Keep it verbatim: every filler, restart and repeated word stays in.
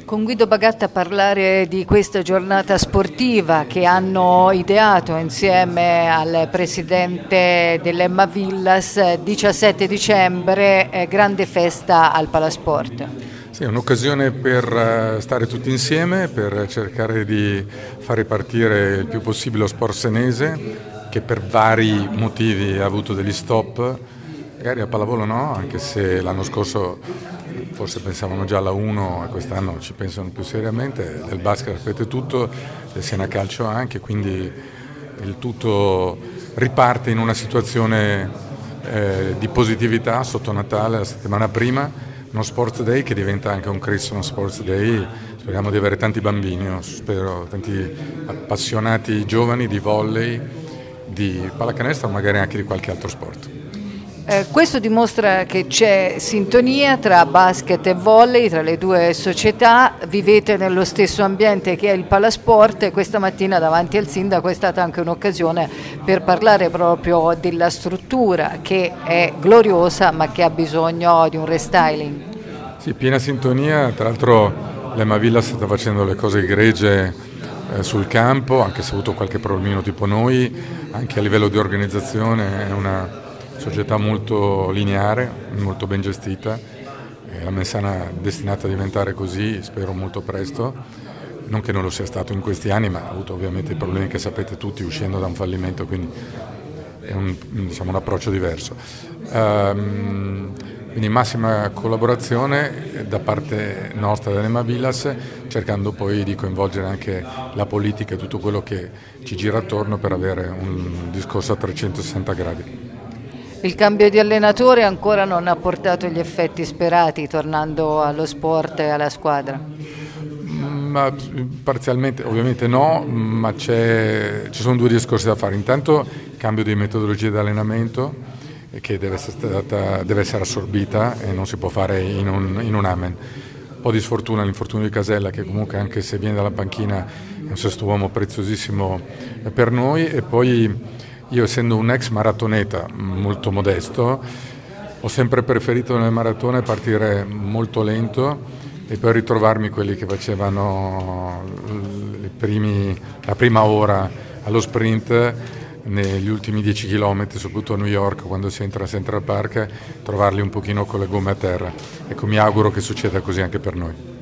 Con Guido Bagatta a parlare di questa giornata sportiva che hanno ideato insieme al presidente dell'Emma Villas, diciassette dicembre, eh, grande festa al Palasport. Sì, è un'occasione per stare tutti insieme, per cercare di far ripartire il più possibile lo sport senese, che per vari motivi ha avuto degli stop. Magari a pallavolo no, anche se l'anno scorso forse pensavano già alla uno e quest'anno ci pensano più seriamente. Del basket ripete tutto, del Siena Calcio anche, quindi il tutto riparte in una situazione eh, di positività sotto Natale, la settimana prima, uno Sports Day che diventa anche un Christmas Sports Day. Speriamo di avere tanti bambini, io spero tanti appassionati giovani di volley, di pallacanestro, magari anche di qualche altro sport. Eh, questo dimostra che c'è sintonia tra basket e volley, tra le due società, vivete nello stesso ambiente che è il Palasport e questa mattina davanti al sindaco è stata anche un'occasione per parlare proprio della struttura che è gloriosa ma che ha bisogno di un restyling. Sì, piena sintonia, tra l'altro l'Emma Villas sta facendo le cose egregie eh, sul campo, anche se ha avuto qualche problemino tipo noi, anche a livello di organizzazione è una società molto lineare, molto ben gestita, la Messana è destinata a diventare così, spero molto presto, non che non lo sia stato in questi anni, ma ha avuto ovviamente i problemi che sapete tutti uscendo da un fallimento, quindi è un, diciamo, un approccio diverso. Um, quindi massima collaborazione da parte nostra dell'Emma Villas, cercando poi di coinvolgere anche la politica e tutto quello che ci gira attorno per avere un discorso a trecentosessanta gradi. Il cambio di allenatore ancora non ha portato gli effetti sperati, tornando allo sport e alla squadra? Ma parzialmente, ovviamente no, ma c'è, ci sono due discorsi da fare. Intanto il cambio di metodologia di allenamento, che deve essere, stata, deve essere assorbita e non si può fare in un, in un amen. Un po' di sfortuna, l'infortunio di Casella, che comunque anche se viene dalla panchina è un sesto uomo preziosissimo per noi, e poi io, essendo un ex maratoneta molto modesto, ho sempre preferito nelle maratone partire molto lento e poi ritrovarmi quelli che facevano i primi, la prima ora allo sprint negli ultimi dieci chilometri, soprattutto a New York, quando si entra a Central Park, trovarli un pochino con le gomme a terra. Ecco, mi auguro che succeda così anche per noi.